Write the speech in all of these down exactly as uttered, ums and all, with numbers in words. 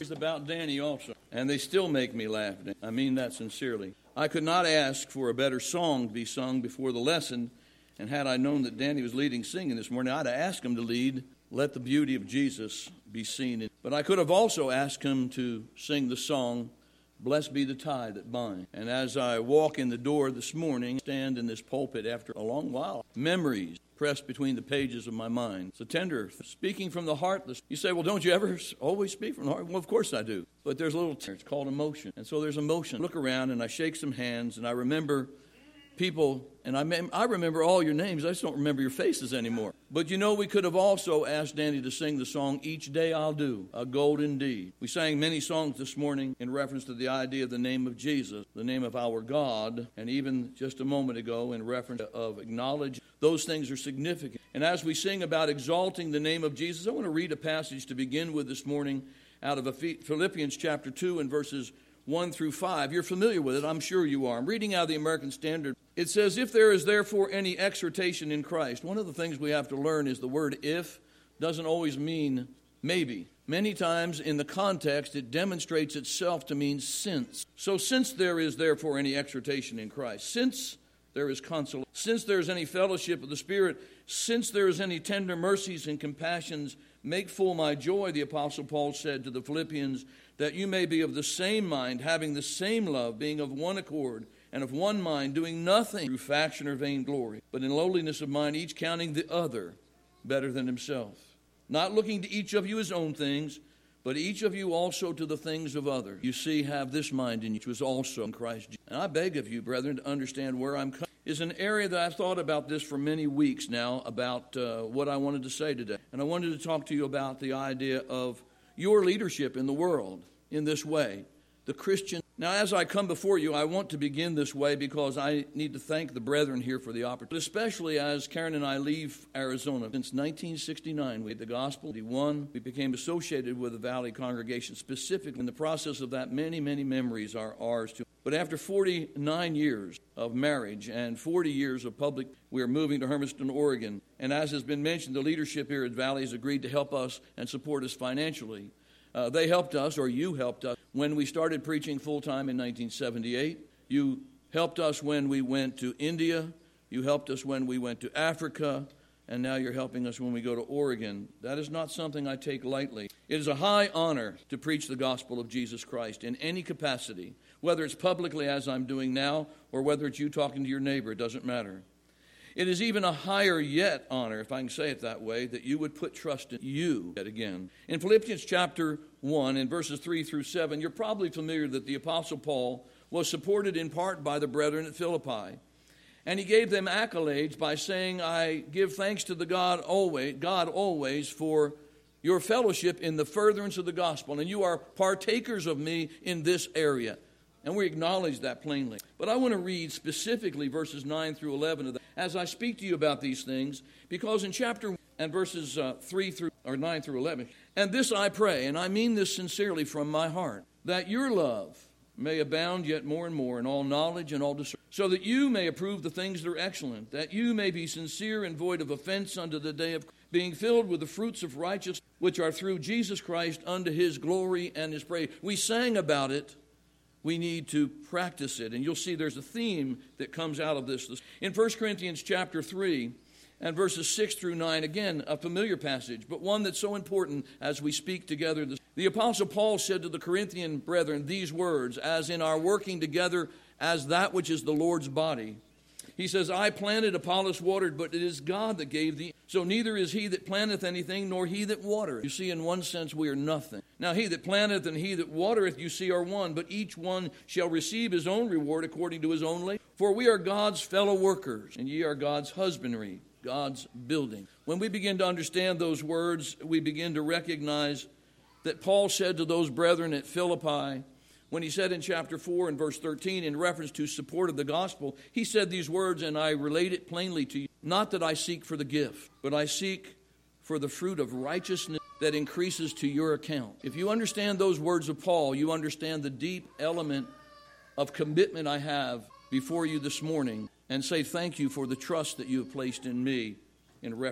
about Danny also, and they still make me laugh. I mean that sincerely. I could not ask for a better song to be sung before the lesson, and had I known that Danny was leading singing this morning, I'd have asked him to lead Let the Beauty of Jesus Be Seen. But I could have also asked him to sing the song, Blessed Be the Tie That Binds. And as I walk in the door this morning, stand in this pulpit after a long while, memories pressed between the pages of my mind. It's a tender, speaking from the heart. You say, well, don't you ever always speak from the heart? Well, of course I do. But there's a little, it's called emotion. And so there's emotion. I look around and I shake some hands and I remember people, and I, mem- I remember all your names. I just don't remember your faces anymore. But you know, we could have also asked Danny to sing the song, Each Day I'll Do, a golden deed. We sang many songs this morning in reference to the idea of the name of Jesus, the name of our God, and even just a moment ago in reference of acknowledge. Those things are significant. And as we sing about exalting the name of Jesus, I want to read a passage to begin with this morning out of Philippians chapter two and verses one through five. You're familiar with it, I'm sure you are. I'm reading out of the American Standard. It says, if there is therefore any exhortation in Christ. One of the things we have to learn is the word if doesn't always mean maybe. Many times in the context it demonstrates itself to mean since. So since there is therefore any exhortation in Christ, since there is consolation, since there is any fellowship of the Spirit, since there is any tender mercies and compassions, make full my joy, the Apostle Paul said to the Philippians, that you may be of the same mind, having the same love, being of one accord, and of one mind, doing nothing through faction or vainglory, but in lowliness of mind, each counting the other better than himself. Not looking to each of you his own things, but each of you also to the things of others. You see, have this mind in you, which was also in Christ Jesus. And I beg of you, brethren, to understand where I'm coming. Is an area that I've thought about this for many weeks now, about uh, what I wanted to say today. And I wanted to talk to you about the idea of your leadership in the world in this way, the Christian. Now, as I come before you, I want to begin this way because I need to thank the brethren here for the opportunity, especially as Karen and I leave Arizona. Since nineteen sixty-nine, we had the gospel. One, we became associated with the Valley congregation specifically. In the process of that, many, many memories are ours too. But after forty-nine years of marriage and forty years of public, we are moving to Hermiston, Oregon. And as has been mentioned, the leadership here at Valley has agreed to help us and support us financially. Uh, they helped us, or you helped us, when we started preaching full-time in nineteen seventy-eight. You helped us when we went to India. You helped us when we went to Africa. And now you're helping us when we go to Oregon. That is not something I take lightly. It is a high honor to preach the gospel of Jesus Christ in any capacity, whether it's publicly as I'm doing now, or whether it's you talking to your neighbor. It doesn't matter. It is even a higher yet honor, if I can say it that way, that you would put trust in you yet again. In Philippians chapter one, in verses three through seven, you're probably familiar that the Apostle Paul was supported in part by the brethren at Philippi. And he gave them accolades by saying, I give thanks to the God always, God always for your fellowship in the furtherance of the gospel. And you are partakers of me in this area. And we acknowledge that plainly. But I want to read specifically verses nine through eleven of that as I speak to you about these things, because in chapter one and verses uh, three through or nine through eleven, and this I pray, and I mean this sincerely from my heart, that your love may abound yet more and more in all knowledge and all discernment, so that you may approve the things that are excellent, that you may be sincere and void of offense unto the day of being filled with the fruits of righteousness, which are through Jesus Christ unto his glory and his praise. We sang about it. We need to practice it. And you'll see there's a theme that comes out of this. In First Corinthians chapter three and verses six through nine, again, a familiar passage, but one that's so important as we speak together. The Apostle Paul said to the Corinthian brethren these words, as in our working together as that which is the Lord's body. He says, I planted, Apollos watered, but it is God that gave thee. So neither is he that planteth anything, nor he that watereth. You see, in one sense, we are nothing. Now he that planteth and he that watereth, you see, are one, but each one shall receive his own reward according to his own labor. For we are God's fellow workers, and ye are God's husbandry, God's building. When we begin to understand those words, we begin to recognize that Paul said to those brethren at Philippi, when he said in chapter four and verse thirteen, in reference to support of the gospel, he said these words, and I relate it plainly to you. Not that I seek for the gift, but I seek for the fruit of righteousness that increases to your account. If you understand those words of Paul, you understand the deep element of commitment I have before you this morning, and say thank you for the trust that you have placed in me in reference.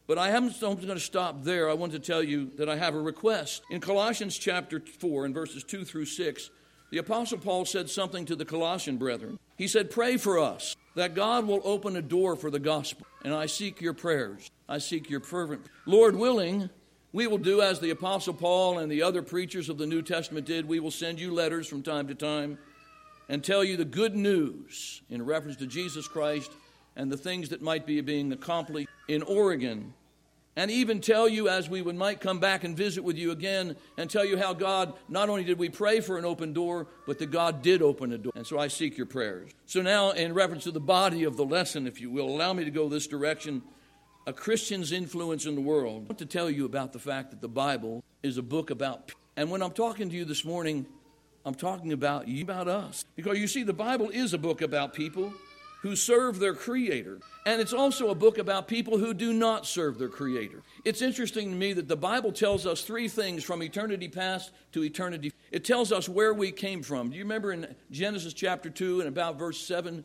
But I am going to stop there. I want to tell you that I have a request. In Colossians chapter four, in verses two through six, the Apostle Paul said something to the Colossian brethren. He said, pray for us, that God will open a door for the gospel. And I seek your prayers. I seek your fervent. Lord willing, we will do as the Apostle Paul and the other preachers of the New Testament did. We will send you letters from time to time and tell you the good news in reference to Jesus Christ and the things that might be being accomplished in Oregon. And even tell you, as we would might come back and visit with you again, and tell you how God, not only did we pray for an open door, but that God did open a door. And so I seek your prayers. So now, in reference to the body of the lesson, if you will, allow me to go this direction. A Christian's influence in the world. I want to tell you about the fact that the Bible is a book about people. And when I'm talking to you this morning, I'm talking about you, about us. Because you see, the Bible is a book about people who serve their Creator. And it's also a book about people who do not serve their Creator. It's interesting to me that the Bible tells us three things from eternity past to eternity. It tells us where we came from. Do you remember in Genesis chapter two and about verse seven?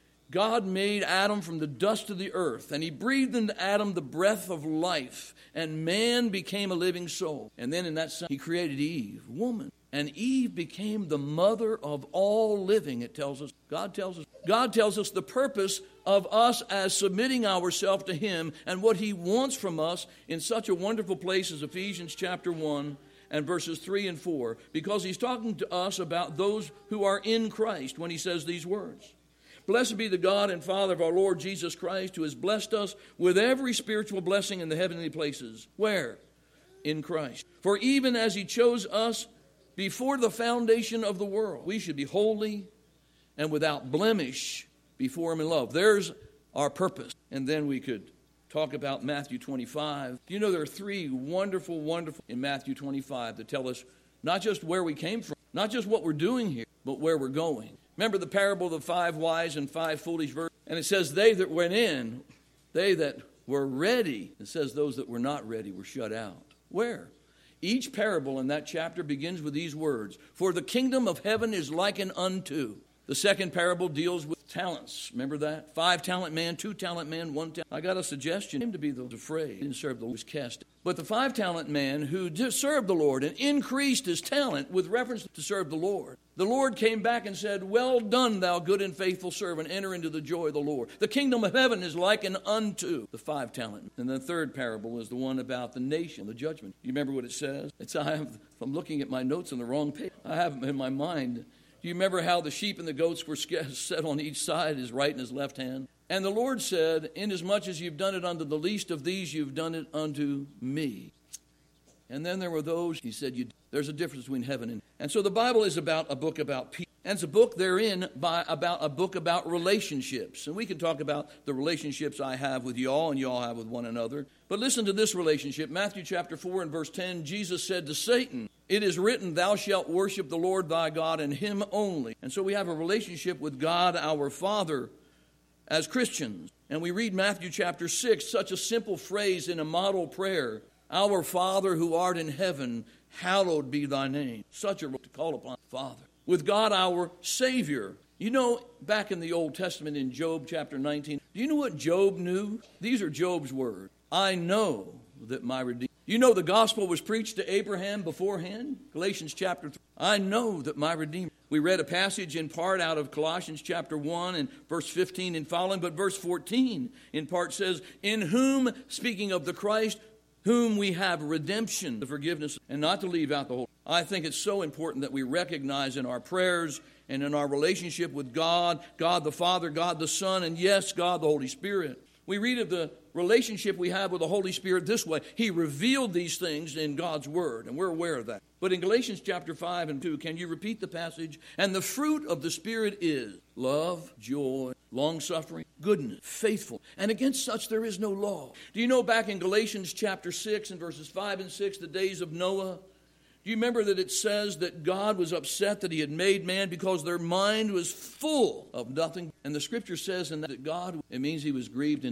God made Adam from the dust of the earth, and he breathed into Adam the breath of life, and man became a living soul. And then in that sense, he created Eve, woman. And Eve became the mother of all living, it tells us. God tells us. God tells us the purpose of us as submitting ourselves to him and what he wants from us in such a wonderful place as Ephesians chapter one and verses three and four. Because he's talking to us about those who are in Christ when he says these words. Blessed be the God and Father of our Lord Jesus Christ, who has blessed us with every spiritual blessing in the heavenly places. Where? In Christ. For even as he chose us before the foundation of the world, we should be holy and without blemish before him in love. There's our purpose. And then we could talk about Matthew twenty-five. You know, there are three wonderful, wonderful in Matthew twenty-five that tell us not just where we came from, not just what we're doing here, but where we're going. Remember the parable of the five wise and five foolish virgins? And it says they that went in, they that were ready. It says those that were not ready were shut out. Where? Each parable in that chapter begins with these words. For the kingdom of heaven is likened unto. The second parable deals with talents. Remember that? Five talent man, two talent man, one talent. I got a suggestion. Him to be those afraid. Didn't serve the Lord, was cast. But the five talent man who did serve the Lord and increased his talent with reference to serve the Lord. The Lord came back and said, well done, thou good and faithful servant. Enter into the joy of the Lord. The kingdom of heaven is likened unto the five talent. And the third parable is the one about the nation, the judgment. You remember what it says? It's, I have, I'm looking at my notes on the wrong page. I have them in my mind. Do you remember how the sheep and the goats were set on each side, his right and his left hand? And the Lord said, inasmuch as you've done it unto the least of these, you've done it unto me. And then there were those, he said, you, there's a difference between heaven and... And so the Bible is about a book about people. And it's a book therein by about a book about relationships. And we can talk about the relationships I have with y'all and y'all have with one another. But listen to this relationship. Matthew chapter four and verse ten, Jesus said to Satan, it is written, thou shalt worship the Lord thy God and him only. And so we have a relationship with God our Father as Christians. And we read Matthew chapter six, such a simple phrase in a model prayer. Our Father who art in heaven, hallowed be thy name. Such a to call upon Father. With God our Savior. You know, back in the Old Testament in Job chapter nineteen, do you know what Job knew? These are Job's words. I know that my Redeemer. You know the gospel was preached to Abraham beforehand? Galatians chapter three. I know that my Redeemer. We read a passage in part out of Colossians chapter one and verse fifteen and following, but verse fourteen in part says, in whom, speaking of the Christ, whom we have redemption, the forgiveness, and not to leave out the whole. I think it's so important that we recognize in our prayers and in our relationship with God, God the Father, God the Son, and yes, God the Holy Spirit. We read of the relationship we have with the Holy Spirit this way. He revealed these things in God's Word, and we're aware of that. But in Galatians chapter five and two, can you repeat the passage? And the fruit of the Spirit is love, joy, long-suffering, goodness, faithful. And against such there is no law. Do you know back in Galatians chapter six and verses five and six, the days of Noah? Do you remember that it says that God was upset that he had made man because their mind was full of nothing? And the scripture says in that God, it means he was grieved in his...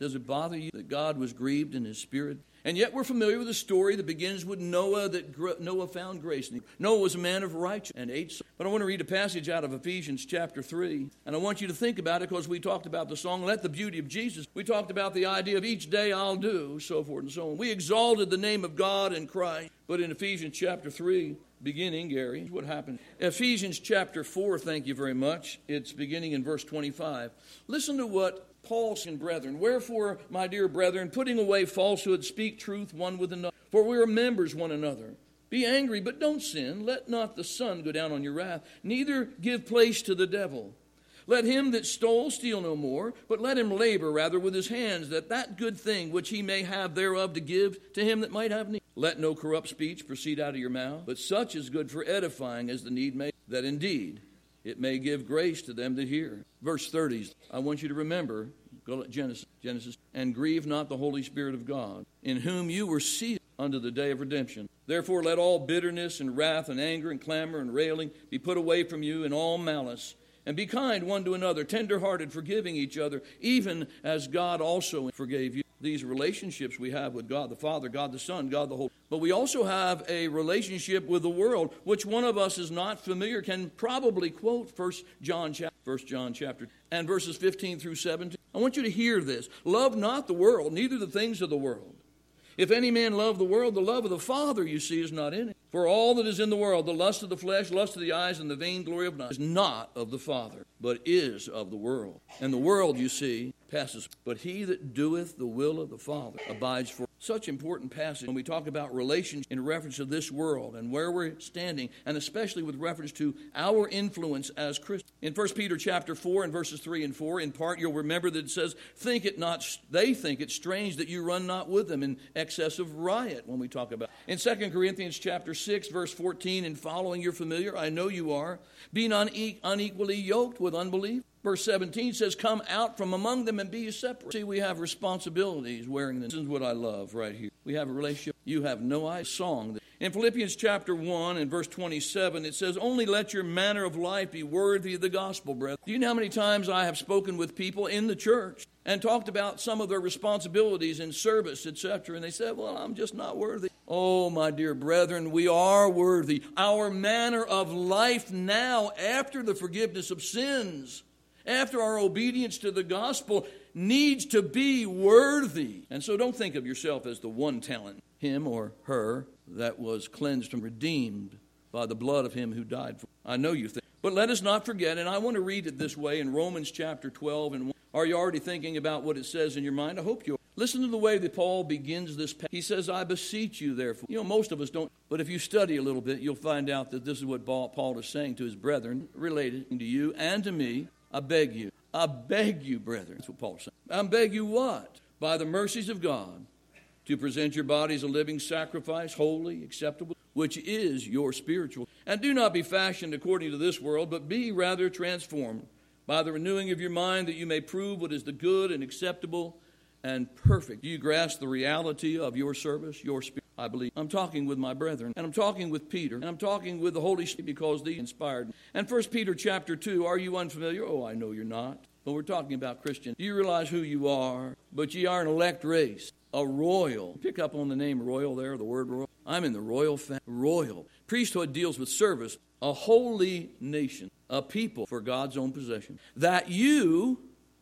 Does it bother you that God was grieved in his spirit? And yet we're familiar with the story that begins with Noah, that Noah found grace in him. Noah was a man of righteousness and ate. But I want to read a passage out of Ephesians chapter three. And I want you to think about it because we talked about the song, Let the Beauty of Jesus. We talked about the idea of each day I'll do, so forth and so on. We exalted the name of God and Christ. But in Ephesians chapter three, beginning, Gary, what happened? Ephesians chapter four, thank you very much. It's beginning in verse twenty-five. Listen to what Paul said, brethren, wherefore, my dear brethren, putting away falsehood, speak truth one with another, for we are members one another. Be angry, but don't sin. Let not the sun go down on your wrath, neither give place to the devil. Let him that stole steal no more, but let him labor rather with his hands, that that good thing which he may have thereof to give to him that might have need. Let no corrupt speech proceed out of your mouth, but such is good for edifying as the need may, that indeed it may give grace to them that hear. Verse thirty, I want you to remember, go to Genesis, Genesis, and grieve not the Holy Spirit of God, in whom you were sealed unto the day of redemption. Therefore let all bitterness and wrath and anger and clamor and railing be put away from you, and all malice. And be kind one to another, tender-hearted, forgiving each other, even as God also forgave you. These relationships we have with God the Father, God the Son, God the Holy Spirit. But we also have a relationship with the world, which one of us is not familiar, can probably quote First John chapter, First John chapter, and verses fifteen through seventeen. I want you to hear this. Love not the world, neither the things of the world. If any man love the world, the love of the Father, you see, is not in it. For all that is in the world, the lust of the flesh, lust of the eyes, and the vainglory of life, is not of the Father, but is of the world. And the world, you see, passes. But he that doeth the will of the Father abides for. Such important passage when we talk about relations in reference to this world and where we're standing, and especially with reference to our influence as Christians. In First Peter chapter four and verses three and four, in part you'll remember that it says, "Think it not, they think it strange that you run not with them in excess of riot," when we talk about. In Second Corinthians chapter six, verse fourteen and following, you're familiar, I know you are. Be not unequally yoked with unbelief. Verse seventeen says, come out from among them and be separate. See, we have responsibilities wearing them. This is what I love right here. We have a relationship. You have no idea. Song. In Philippians chapter one and verse twenty-seven, it says, only let your manner of life be worthy of the gospel, brethren. Do you know how many times I have spoken with people in the church and talked about some of their responsibilities in service, et cetera, and they said, well, I'm just not worthy. Oh, my dear brethren, we are worthy. Our manner of life now, after the forgiveness of sins, after our obedience to the gospel, needs to be worthy. And so don't think of yourself as the one talent, him or her, that was cleansed and redeemed by the blood of him who died for. I know you think. But let us not forget, and I want to read it this way in Romans chapter twelve. And are you already thinking about what it says in your mind? I hope you are. Listen to the way that Paul begins this passage. He says, I beseech you, therefore. You know, most of us don't. But if you study a little bit, you'll find out that this is what Paul is saying to his brethren, related to you and to me. I beg you. I beg you, brethren. That's what Paul said. I beg you what? By the mercies of God, to present your bodies a living sacrifice, holy, acceptable, which is your spiritual. And do not be fashioned according to this world, but be rather transformed by the renewing of your mind, that you may prove what is the good and acceptable and perfect. Do you grasp the reality of your service, your spirit? I believe. I'm talking with my brethren, and I'm talking with Peter, and I'm talking with the Holy Spirit because they inspired me. And First Peter chapter two, are you unfamiliar? Oh, I know you're not. But we're talking about Christians. Do you realize who you are? But ye are an elect race, a royal. Pick up on the name royal there, the word royal. I'm in the royal family. Royal. Priesthood deals with service. A holy nation, a people for God's own possession. That you,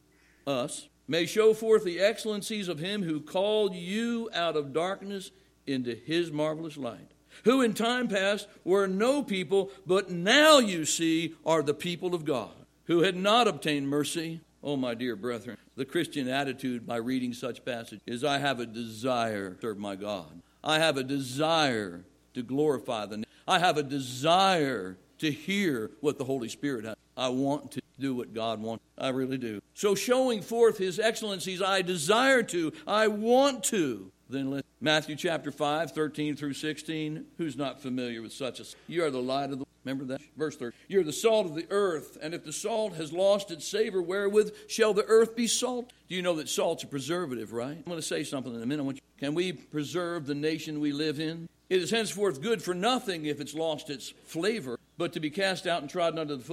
us, may show forth the excellencies of him who called you out of darkness into his marvelous light, who in time past were no people, but now you see are the people of God, who had not obtained mercy. Oh, my dear brethren, the Christian attitude by reading such passage is I have a desire to serve my God. I have a desire to glorify the name. I have a desire to hear what the Holy Spirit has. I want to do what God wants. I really do. So showing forth his excellencies, I desire to, I want to. Then let Matthew chapter five, thirteen through sixteen. Who's not familiar with such a... You are the light of the... Remember that? Verse thirty. You're the salt of the earth, and if the salt has lost its savor, wherewith shall the earth be salt? Do you know that salt's a preservative, right? I'm going to say something in a minute. I want you, can we preserve the nation we live in? It is henceforth good for nothing if it's lost its flavor, but to be cast out and trodden under the foot of men.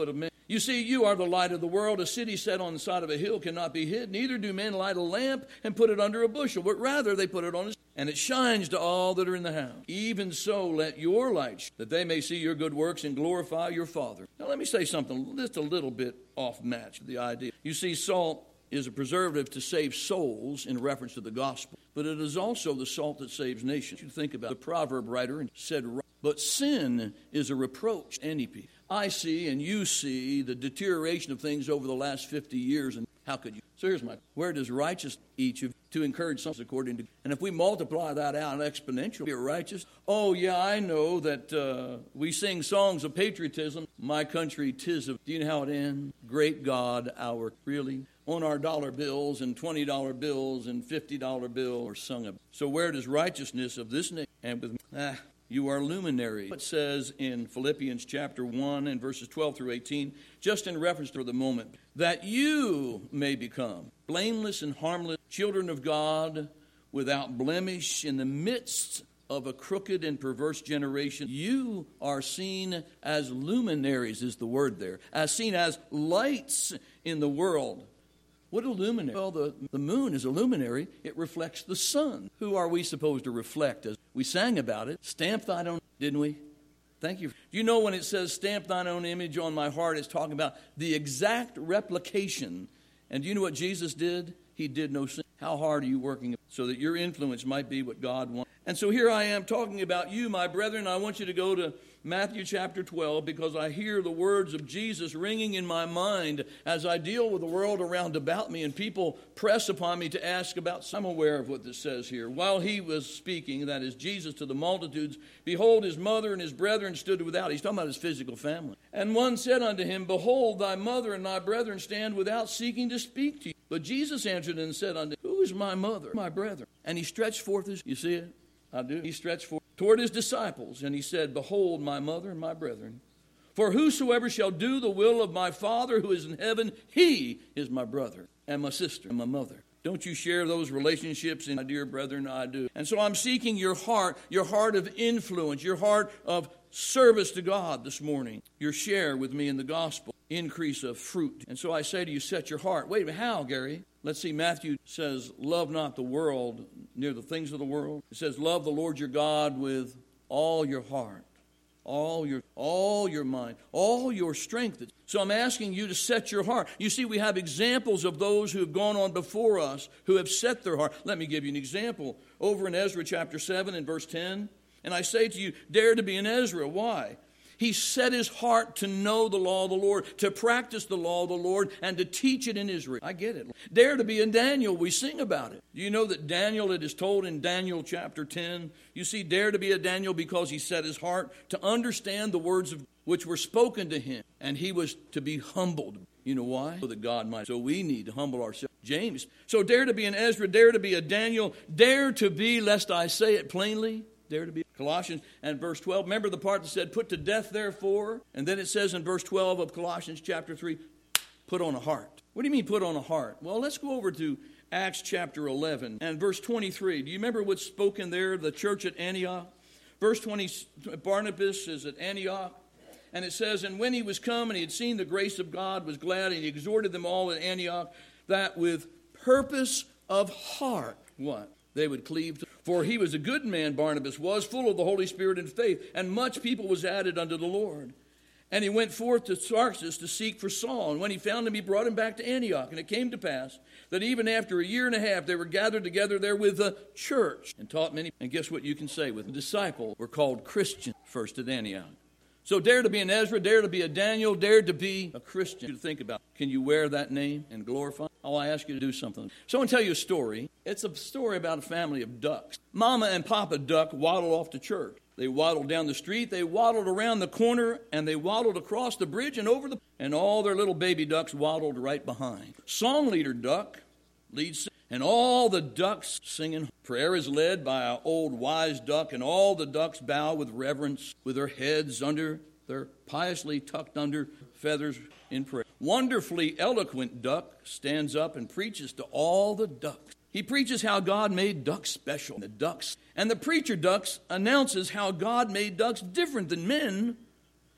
You see, you are the light of the world. A city set on the side of a hill cannot be hid. Neither do men light a lamp and put it under a bushel, but rather they put it on a, and it shines to all that are in the house. Even so, let your light shine, that they may see your good works and glorify your Father. Now, let me say something just a little bit off match the idea. You see, salt is a preservative to save souls in reference to the gospel, but it is also the salt that saves nations. You think about it. The proverb writer said, but sin is a reproach to any people. I see and you see the deterioration of things over the last fifty years, and how could you? So here's my, where does righteous each of to encourage something according to, and if we multiply that out exponentially, you're righteous. Oh yeah, I know that uh, we sing songs of patriotism. My country, 'tis of, do you know how it ends? Great God, our, really? On our dollar bills and twenty dollar bills and fifty dollar bills are sung of. So where does righteousness of this nation, and with, ah, you are luminaries. It says in Philippians chapter one and verses twelve through eighteen, just in reference to the moment, that you may become blameless and harmless, children of God, without blemish in the midst of a crooked and perverse generation. You are seen as luminaries, is the word there, as seen as lights in the world. What a luminary? Well, the, the moon is a luminary. It reflects the sun. Who are we supposed to reflect? As we sang about it, stamp thine own, didn't we? Thank you. Do you know when it says stamp thine own image on my heart, it's talking about the exact replication. And do you know what Jesus did? He did no sin. How hard are you working so that your influence might be what God wants? And so here I am talking about you, my brethren. I want you to go to Matthew chapter twelve, because I hear the words of Jesus ringing in my mind as I deal with the world around about me, and people press upon me to ask about. I'm aware of what this says here. While he was speaking, that is Jesus, to the multitudes, behold, his mother and his brethren stood without. He's talking about his physical family. And one said unto him, behold, thy mother and thy brethren stand without, seeking to speak to you. But Jesus answered and said unto him, who is my mother, my brethren? And he stretched forth his, you see it? I do. He stretched forth toward his disciples, and he said, behold, my mother and my brethren. For whosoever shall do the will of my Father who is in heaven, he is my brother and my sister and my mother. Don't you share those relationships? And my dear brethren, I do. And so I'm seeking your heart, your heart of influence, your heart of service to God this morning. Your share with me in the gospel, increase of fruit. And so I say to you, set your heart. Wait a minute, how, Gary? Let's see, Matthew says, love not the world, near the things of the world. It says, love the Lord your God with all your heart, all your all your mind, all your strength. So I'm asking you to set your heart. You see, we have examples of those who have gone on before us, who have set their heart. Let me give you an example. Over in Ezra chapter seven and verse ten, and I say to you, dare to be in Ezra. Why? He set his heart to know the law of the Lord, to practice the law of the Lord, and to teach it in Israel. I get it. Dare to be in Daniel. We sing about it. Do you know that Daniel, it is told in Daniel chapter ten, you see, dare to be a Daniel because he set his heart to understand the words of which were spoken to him, and he was to be humbled. You know why? So that God might. So we need to humble ourselves. James. So dare to be an Ezra, dare to be a Daniel, dare to be, lest I say it plainly, dare to be. Colossians and verse twelve. Remember the part that said, put to death therefore? And then it says in verse twelve of Colossians chapter three, put on a heart. What do you mean put on a heart? Well, let's go over to Acts chapter eleven and verse twenty-three. Do you remember what's spoken there, the church at Antioch? Verse twenty, Barnabas is at Antioch. And it says, and when he was come and he had seen the grace of God, was glad, and he exhorted them all at Antioch, that with purpose of heart, what? They would cleave to. For he was a good man, Barnabas was, full of the Holy Spirit and faith, and much people was added unto the Lord. And he went forth to Tarsus to seek for Saul, and when he found him, he brought him back to Antioch. And it came to pass that even after a year and a half, they were gathered together there with the church, and taught many. And guess what you can say? With the disciples were called Christians first at Antioch. So dare to be an Ezra, dare to be a Daniel, dare to be a Christian. To think about, can you wear that name and glorify? Oh, I ask you to do something. So I want to tell you a story. It's a story about a family of ducks. Mama and Papa Duck waddled off to church. They waddled down the street, they waddled around the corner, and they waddled across the bridge and over the... And all their little baby ducks waddled right behind. Song leader duck leads... And all the ducks singing. Prayer is led by an old wise duck, and all the ducks bow with reverence, with their heads under, their piously tucked under feathers in prayer. Wonderfully eloquent duck stands up and preaches to all the ducks. He preaches how God made ducks special. The ducks. And the preacher ducks announces how God made ducks different than men,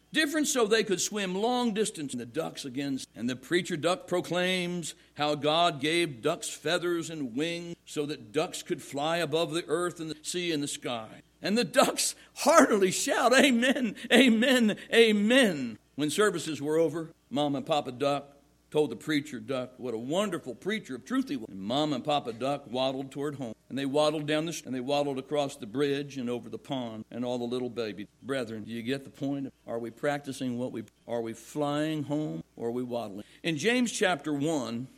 Different so they could swim long distance. And the ducks again. And the preacher duck proclaims how God gave ducks feathers and wings so that ducks could fly above the earth and the sea and the sky. And the ducks heartily shout, amen, amen, amen. When services were over, Mom and Papa Duck told the preacher duck what a wonderful preacher of truth he was. And Mom and Papa Duck waddled toward home. And they waddled down the street, and they waddled across the bridge and over the pond, and all the little babies. Brethren, do you get the point? Are we practicing what we, are we flying home, or are we waddling? In James chapter one,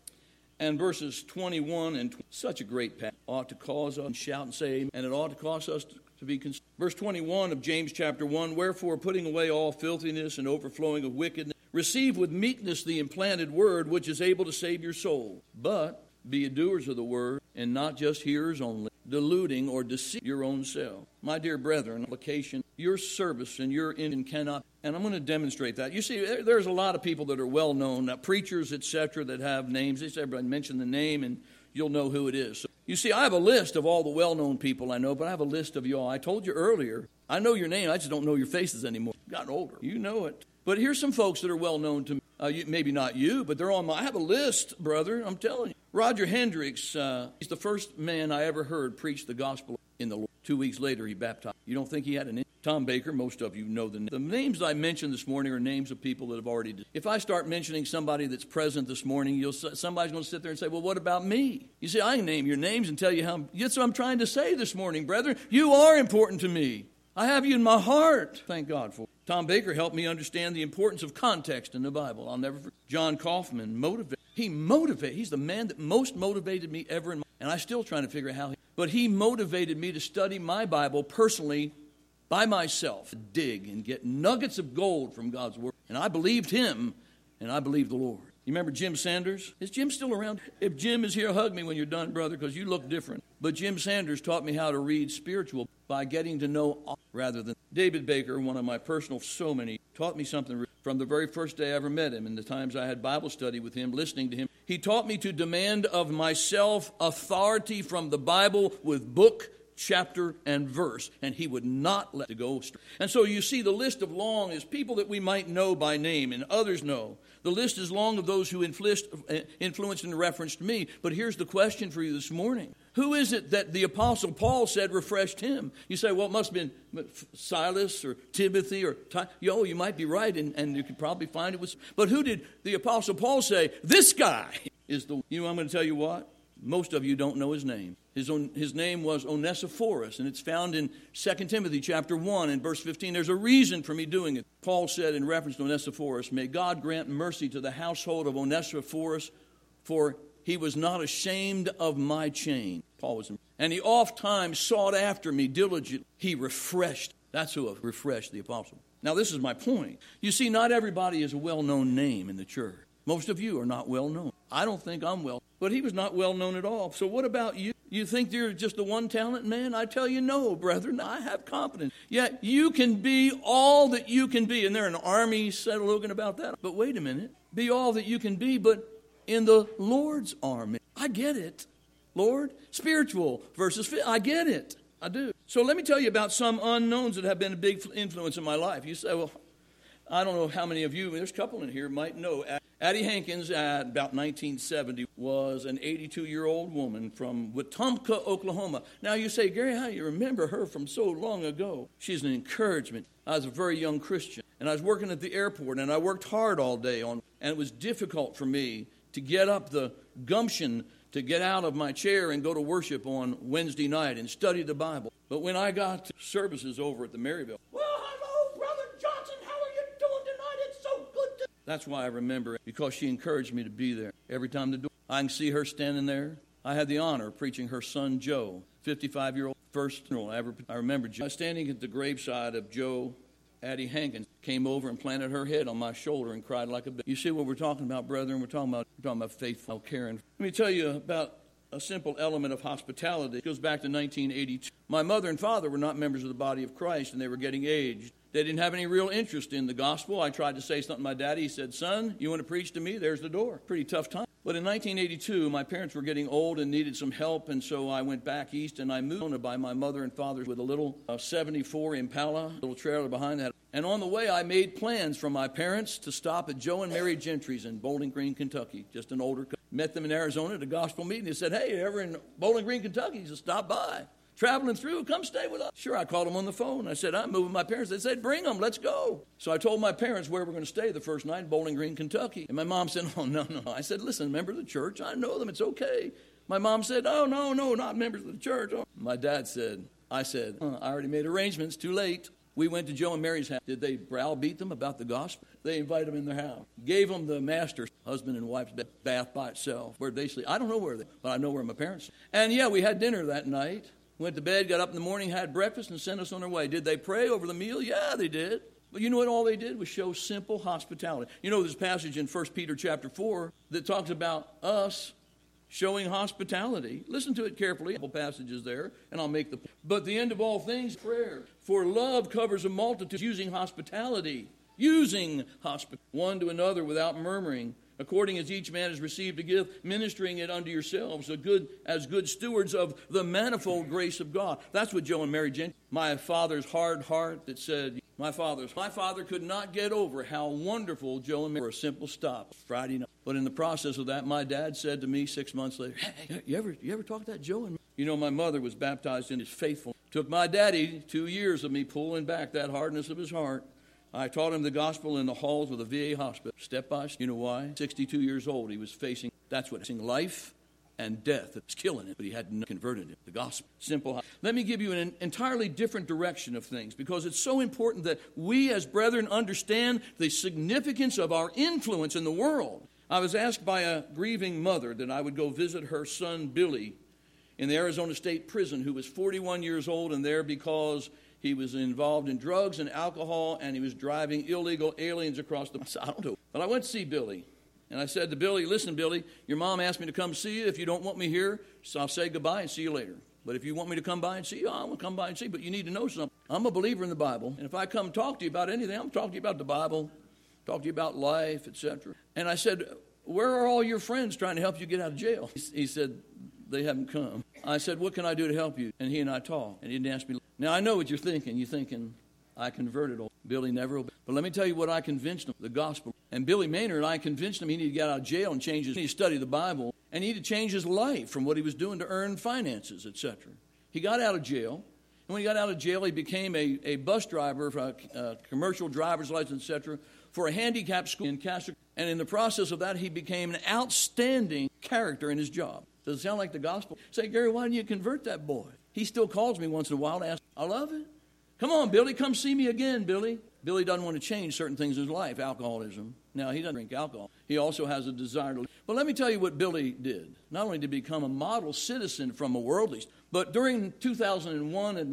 and verses twenty-one and twenty, such a great passage, ought to cause us to shout and say amen, and it ought to cause us to, to be concerned. Verse twenty-one of James chapter one, wherefore putting away all filthiness and overflowing of wickedness, receive with meekness the implanted word, which is able to save your soul. But be ye doers of the word, and not just hearers only, deluding or deceiving your own self. My dear brethren, application, your service and your in cannot, and I'm going to demonstrate that. You see, there's a lot of people that are well-known, uh, preachers, et cetera, that have names. They say, everybody mention the name, and you'll know who it is. So, you see, I have a list of all the well-known people I know, but I have a list of y'all. I told you earlier, I know your name, I just don't know your faces anymore. I've gotten older. You know it. But here's some folks that are well-known to me. Uh, you, maybe not you, but they're on my... I have a list, brother, I'm telling you. Roger Hendricks, uh, he's the first man I ever heard preach the gospel in the Lord. Two weeks later, he baptized. You don't think he had an... Tom Baker, most of you know the name. The names I mentioned this morning are names of people that have already... Did. If I start mentioning somebody that's present this morning, you'll somebody's going to sit there and say, well, what about me? You see, I can name your names and tell you how... That's what I'm trying to say this morning, brethren. You are important to me. I have you in my heart. Thank God for it. Tom Baker helped me understand the importance of context in the Bible. I'll never forget. John Kaufman motivated. He motivated. He's the man that most motivated me ever in my life. And I'm still trying to figure out how. He, but he motivated me to study my Bible personally by myself. Dig and get nuggets of gold from God's word. And I believed him, and I believed the Lord. You remember Jim Sanders? Is Jim still around? If Jim is here, hug me when you're done, brother, because you look different. But Jim Sanders taught me how to read spiritual by getting to know rather than... David Baker, one of my personal so many, taught me something from the very first day I ever met him and the times I had Bible study with him, listening to him. He taught me to demand of myself authority from the Bible with book, chapter, and verse, and he would not let it go. And so you see the list of long is people that we might know by name and others know. The list is long of those who influenced and referenced me. But here's the question for you this morning. Who is it that the Apostle Paul said refreshed him? You say, well, it must have been Silas or Timothy or Ty. Yo, you might be right, and, and you could probably find it was. But who did the Apostle Paul say, this guy is the... You know, I'm going to tell you what. Most of you don't know his name. His own, his name was Onesiphorus, and it's found in Second Timothy chapter one and verse fifteen. There's a reason for me doing it. Paul said in reference to Onesiphorus, may God grant mercy to the household of Onesiphorus, for he was not ashamed of my chain. Paul was, and he oft times sought after me diligently. He refreshed. That's who refreshed the apostle. Now, this is my point. You see, not everybody is a well-known name in the church. Most of you are not well-known. I don't think I'm well, but he was not well-known at all. So what about you? You think you're just a one-talent man? I tell you, no, brethren. I have confidence. Yet you can be all that you can be. And there an army said Logan about that. But wait a minute. Be all that you can be, but in the Lord's army. I get it. Lord, spiritual versus fit. I get it. I do. So let me tell you about some unknowns that have been a big influence in my life. You say, well, I don't know how many of you, there's a couple in here, might know. Addie Hankins, at about nineteen seventy, was an eighty-two-year-old woman from Wetumpka, Oklahoma. Now you say, Gary, how do you remember her from so long ago? She's an encouragement. I was a very young Christian, and I was working at the airport, and I worked hard all day on, and it was difficult for me to get up the gumption to get out of my chair and go to worship on Wednesday night and study the Bible. But when I got to services over at the Maryville, well, hello, Brother Johnson, how are you doing tonight? It's so good to... That's why I remember it, because she encouraged me to be there. Every time the door, I can see her standing there. I had the honor of preaching her son, Joe, fifty-five-year-old, first funeral I ever... I remember Joe. I was standing at the graveside of Joe. Addie Hankins came over and planted her head on my shoulder and cried like a baby. You see what we're talking about, brethren? We're talking about, we're talking about faithful caring. Let me tell you about a simple element of hospitality. It goes back to nineteen eighty-two. My mother and father were not members of the body of Christ, and they were getting aged. They didn't have any real interest in the gospel. I tried to say something to my daddy. He said, son, you want to preach to me? There's the door. Pretty tough time. But in nineteen eighty-two, my parents were getting old and needed some help, and so I went back east, and I moved by my mother and father with a little uh, seventy-four Impala, little trailer behind that. And on the way, I made plans for my parents to stop at Joe and Mary Gentry's in Bowling Green, Kentucky, just an older couple. Met them in Arizona at a gospel meeting. They said, hey, ever in Bowling Green, Kentucky? He said, stop by. Traveling through, come stay with us. Sure, I called them on the phone. I said, I'm moving my parents. They said, bring them, let's go. So I told my parents where we're going to stay the first night in Bowling Green, Kentucky. And my mom said, oh, no, no. I said, listen, member of the church, I know them, it's okay. My mom said, oh, no, no, not members of the church. Oh. My dad said, I said, huh, I already made arrangements, too late. We went to Joe and Mary's house. Did they browbeat them about the gospel? They invited them in their house. Gave them the master's husband and wife's bath by itself. Where they sleep. I don't know where they, but I know where my parents sleep. And yeah, we had dinner that night. Went to bed, got up in the morning, had breakfast, and sent us on our way. Did they pray over the meal? Yeah, they did. But you know what all they did was show simple hospitality. You know, there's a passage in First Peter chapter four that talks about us showing hospitality. Listen to it carefully. A couple passages there, and I'll make the point. But the end of all things, prayer. For love covers a multitude, using hospitality, using hospitality, one to another without murmuring, according as each man has received a gift, ministering it unto yourselves, a good, as good stewards of the manifold grace of God. That's what Joe and Mary Gentry, my father's hard heart that said, my father's, my father could not get over how wonderful Joe and Mary were. A simple stop Friday night. But in the process of that, my dad said to me six months later, hey, you ever, you ever talk to that Joe and Mary? You know, my mother was baptized in his faithfulness. Took my daddy two years of me pulling back that hardness of his heart. I taught him the gospel in the halls of the V A hospital, step by step. You know why? sixty-two years old, he was facing, that's what, facing life and death. It was killing him, but he hadn't converted him. The gospel, simple. Let me give you an entirely different direction of things, because it's so important that we as brethren understand the significance of our influence in the world. I was asked by a grieving mother that I would go visit her son, Billy, in the Arizona State Prison, who was forty-one years old and there because he was involved in drugs and alcohol, and he was driving illegal aliens across the... I don't know. But I went to see Billy, and I said to Billy, listen, Billy, your mom asked me to come see you. If you don't want me here, so I'll say goodbye and see you later. But if you want me to come by and see you, I will come by and see you. But you need to know something. I'm a believer in the Bible, and if I come talk to you about anything, I'm talking to you about the Bible, talk to you about life, et cetera. And I said, where are all your friends trying to help you get out of jail? He said, they haven't come. I said, what can I do to help you? And he and I talked, and he didn't ask me. Now, I know what you're thinking. You're thinking, I converted old Billy never obeyed. But let me tell you what I convinced him, the gospel. And Billy Maynard, I convinced him he needed to get out of jail and change his, he needed to study the Bible, and he needed to change his life from what he was doing to earn finances, et cetera. He got out of jail, and when he got out of jail, he became a, a bus driver for a, a commercial driver's license, et cetera, for a handicapped school in Castro. And in the process of that, he became an outstanding character in his job. Does it sound like the gospel? Say, Gary, why didn't you convert that boy? He still calls me once in a while to ask, I love it. Come on, Billy, come see me again, Billy. Billy doesn't want to change certain things in his life, alcoholism. Now, he doesn't drink alcohol. He also has a desire to... But let me tell you what Billy did. Not only did he become a model citizen from a worldly... But during two thousand one and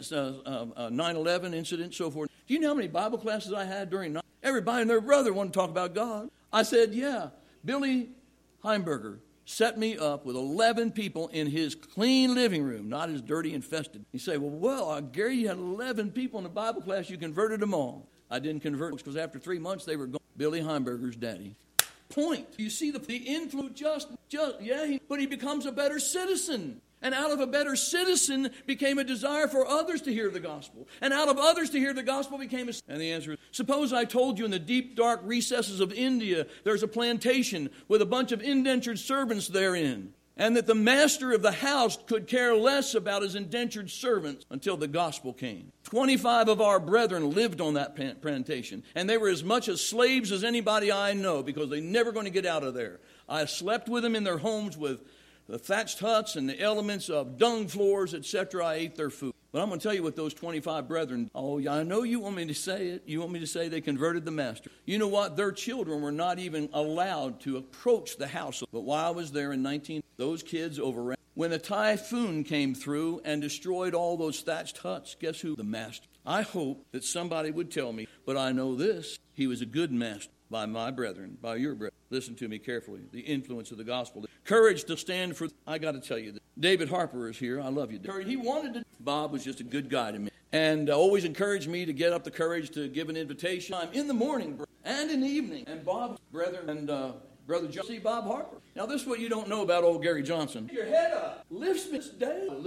the nine eleven incident, so forth, do you know how many Bible classes I had during... Everybody and their brother wanted to talk about God. I said, yeah, Billy Heimberger set me up with eleven people in his clean living room, not his dirty, infested. You say, well, well, uh, Gary, you had eleven people in the Bible class. You converted them all. I didn't convert because after three months, they were gone. Billy Heimberger's daddy. Point. You see the, the influence just, just, yeah, he, but he becomes a better citizen. And out of a better citizen became a desire for others to hear the gospel. And out of others to hear the gospel became a... And the answer is, suppose I told you in the deep, dark recesses of India, there's a plantation with a bunch of indentured servants therein. And that the master of the house could care less about his indentured servants until the gospel came. twenty-five of our brethren lived on that plantation. And they were as much as slaves as anybody I know because they're never going to get out of there. I slept with them in their homes with the thatched huts and the elements of dung floors, et cetera. I ate their food. But I'm going to tell you what those twenty-five brethren, oh, yeah, I know you want me to say it. You want me to say they converted the master. You know what? Their children were not even allowed to approach the house. But while I was there in nineteen, those kids overran. When a typhoon came through and destroyed all those thatched huts, guess who? The master. I hope that somebody would tell me, but I know this, he was a good master. By my brethren, by your brethren. Listen to me carefully. The influence of the gospel. Courage to stand for... I got to tell you this. David Harper is here. I love you, David. He wanted to... Bob was just a good guy to me. And uh, always encouraged me to get up the courage to give an invitation. I'm in the morning and in the evening. And Bob, brethren, and uh, Brother John, see Bob Harper. Now, this is what you don't know about old Gary Johnson. Your head up. Lifts me this day. Hallelujah.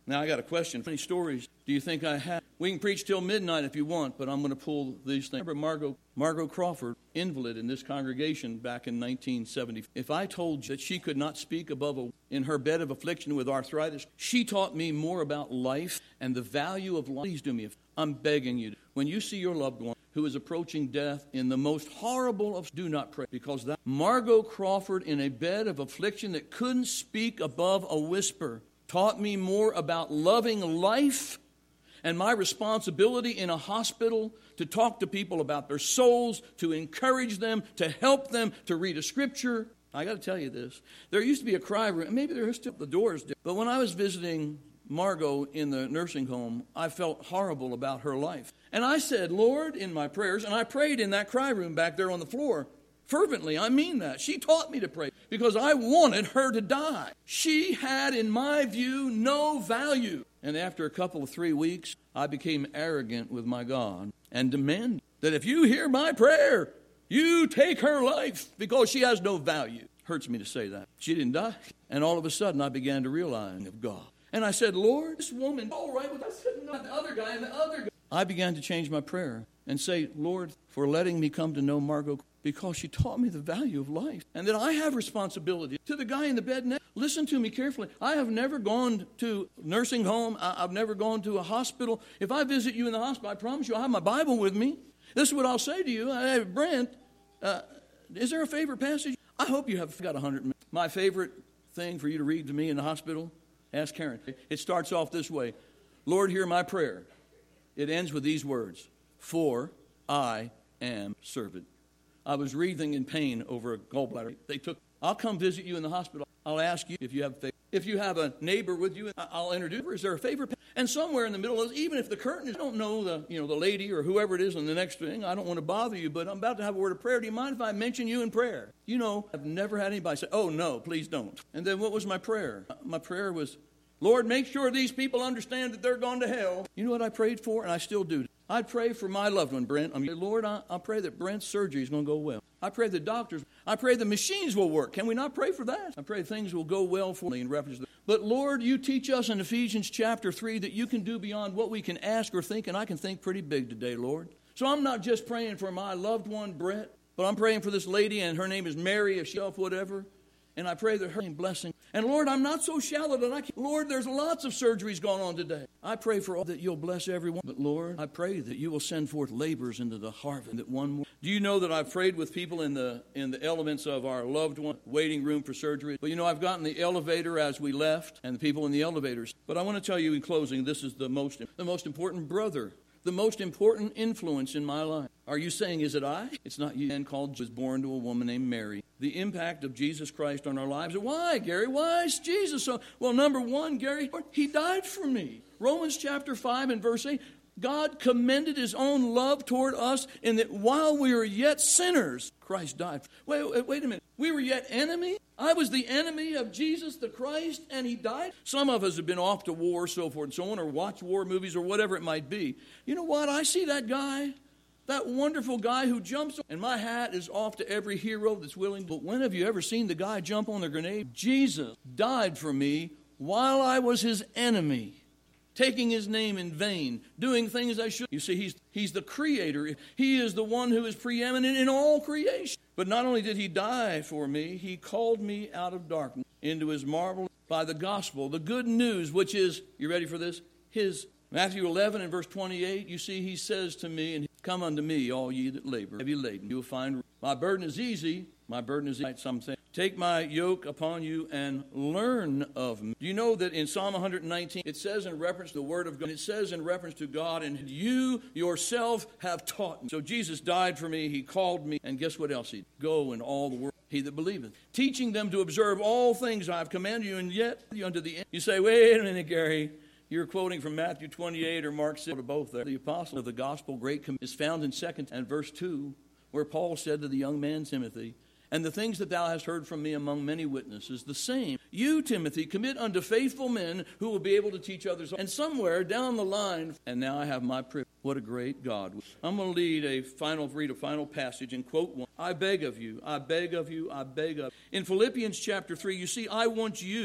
Now, I got a question. How many stories do you think I have? We can preach till midnight if you want, but I'm going to pull these things. Remember Margot, Margot Crawford, invalid in this congregation back in nineteen seventy. If I told you that she could not speak above a, in her bed of affliction with arthritis, she taught me more about life and the value of life. Please do me a favor. I'm begging you, when you see your loved one who is approaching death in the most horrible of, do not pray, because that Margot Crawford in a bed of affliction that couldn't speak above a whisper taught me more about loving life and my responsibility in a hospital to talk to people about their souls, to encourage them, to help them, to read a scripture. I got to tell you this. There used to be a cry room. Maybe there are still the doors. But when I was visiting Margot in the nursing home, I felt horrible about her life. And I said, Lord, in my prayers, and I prayed in that cry room back there on the floor, fervently, I mean that. She taught me to pray because I wanted her to die. She had, in my view, no value. And after a couple of three weeks, I became arrogant with my God and demanded that if you hear my prayer, you take her life because she has no value. Hurts me to say that. She didn't die. And all of a sudden, I began to realize of God. And I said, Lord, this woman, all right with us, the other guy and the other guy. I began to change my prayer and say, Lord, for letting me come to know Margot, because she taught me the value of life and that I have responsibility. To the guy in the bed next, listen to me carefully. I have never gone to a nursing home. I've never gone to a hospital. If I visit you in the hospital, I promise you I'll have my Bible with me. This is what I'll say to you. Hey, Brent, uh, is there a favorite passage? I hope you have got a hundred minutes. My favorite thing for you to read to me in the hospital, ask Karen. It starts off this way. Lord, hear my prayer. It ends with these words. For I am servant. I was wreathing in pain over a gallbladder. They took, I'll come visit you in the hospital. I'll ask you if you have a favorite. If you have a neighbor with you, I'll introduce her. Is there a favorite? And somewhere in the middle of, even if the curtain is, I don't know the, you know, the lady or whoever it is on the next thing. I don't want to bother you, but I'm about to have a word of prayer. Do you mind if I mention you in prayer? You know, I've never had anybody say, oh, no, please don't. And then what was my prayer? My prayer was, Lord, make sure these people understand that they're going to hell. You know what I prayed for? And I still do. I pray for my loved one, Brent. I mean, Lord, I, I pray that Brent's surgery is going to go well. I pray the doctors, I pray the machines will work. Can we not pray for that? I pray things will go well for me in reference to that. But Lord, you teach us in Ephesians chapter three that you can do beyond what we can ask or think, and I can think pretty big today, Lord. So I'm not just praying for my loved one, Brent, but I'm praying for this lady, and her name is Mary, if she's whatever. And I pray that her blessing. And Lord, I'm not so shallow that I can. Lord, there's lots of surgeries going on today. I pray for all that you'll bless everyone. But Lord, I pray that you will send forth laborers into the harvest. That one more. Do you know that I've prayed with people in the in the elements of our loved one waiting room for surgery? But you know, I've gotten the elevator as we left, and the people in the elevators. But I want to tell you in closing, this is the most the most important brother. The most important influence in my life. Are you saying, is it I? It's not you. A man called was born to a woman named Mary. The impact of Jesus Christ on our lives. Why, Gary? Why is Jesus so? Well, number one, Gary, he died for me. Romans chapter five and verse eight. God commended his own love toward us in that while we were yet sinners, Christ died. Wait, wait, wait a minute. We were yet enemies? I was the enemy of Jesus the Christ, and he died? Some of us have been off to war, so forth and so on, or watch war movies or whatever it might be. You know what? I see that guy, that wonderful guy who jumps, and my hat is off to every hero that's willing. But when have you ever seen the guy jump on the grenade? Jesus died for me while I was his enemy. Taking his name in vain, doing things I should. You see, he's, he's the creator. He is the one who is preeminent in all creation. But not only did he die for me, he called me out of darkness into his marvelous, by the gospel, the good news, which is, you ready for this? His. Matthew eleven and verse twenty-eight, you see, he says to me, and come unto me, all ye that labor, heavy laden. You will find, my burden is easy. My burden is easy. Some say, take my yoke upon you and learn of me. Do you know that in Psalm one nineteen, it says in reference to the word of God, it says in reference to God, and you yourself have taught me. So Jesus died for me, he called me, and guess what else he did? Go in all the world, he that believeth. Teaching them to observe all things I have commanded you, and yet unto the end. You say, wait a minute, Gary. You're quoting from Matthew twenty-eight or Mark six, or both there. The apostle of the gospel, great com- is found in second and verse two, where Paul said to the young man Timothy, and the things that thou hast heard from me among many witnesses, the same. You, Timothy, commit unto faithful men who will be able to teach others. And somewhere down the line, and now I have my privilege. What a great God. I'm going to lead a final, read a final passage and quote one. I beg of you, I beg of you, I beg of you. In Philippians chapter three, you see, I want you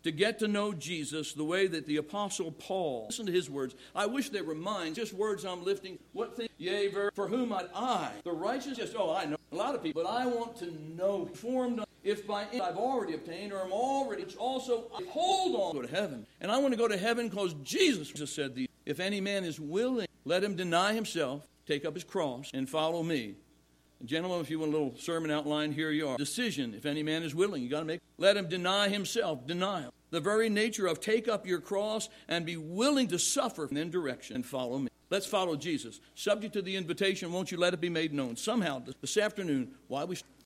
to get to know Jesus the way that the Apostle Paul, listen to his words. I wish they were mine, just words I'm lifting. What thing? Yea, ver, for whom might I, the righteous, just, oh, I know a lot of people, but I want to know, formed, if by any I've already obtained, or I'm already, it's also, I hold on, go to heaven. And I want to go to heaven because Jesus just said, these, if any man is willing, let him deny himself, take up his cross, and follow me. Gentlemen, if you want a little sermon outline, here you are. Decision, if any man is willing, you got to make. Let him deny himself, denial. The very nature of take up your cross and be willing to suffer, and then direction, and follow me. Let's follow Jesus. Subject to the invitation, won't you let it be made known? Somehow, this afternoon, why we